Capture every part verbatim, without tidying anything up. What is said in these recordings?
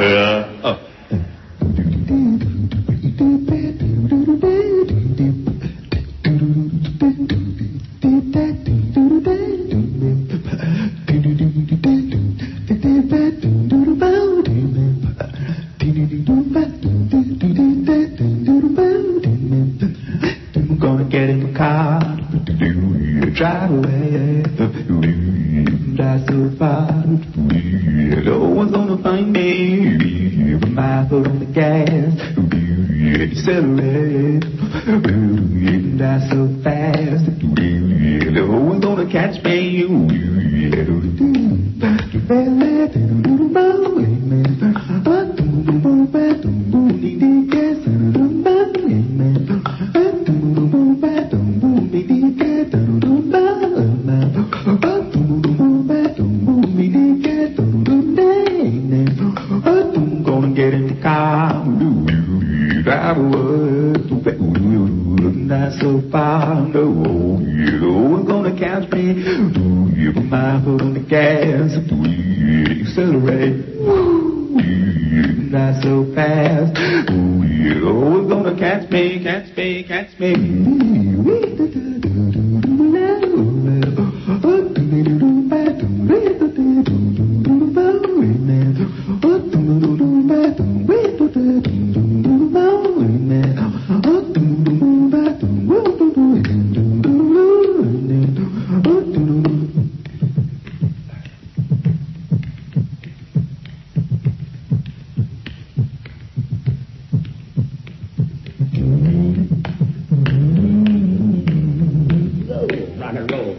oh. I'm gonna get in the car, drive away, drive so far, no one's gonna find me, with my foot on the gas, accelerate, drive so fast, no one's gonna catch me. Get in the car, drive away, not so far, no, no one's gonna catch me. Put my foot on the gas, accelerate, not so fast. No one's gonna catch me, catch me, catch me. Rock and roll.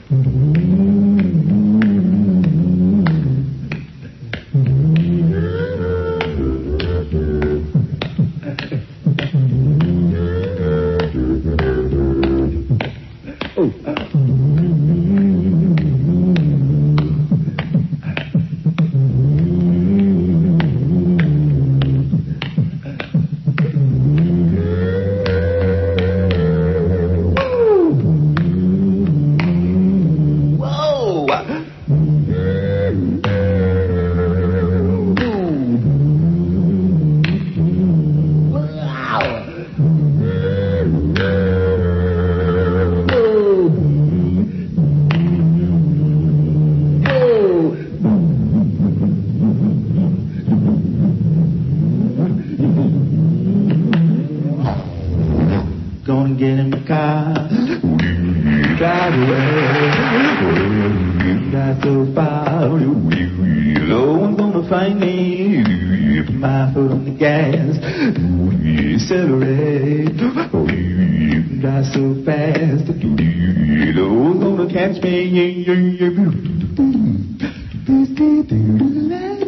Gonna get in the car, drive away, drive so far, no one's gonna find me. Put my foot on the gas, accelerate, drive so fast, no one's gonna catch me.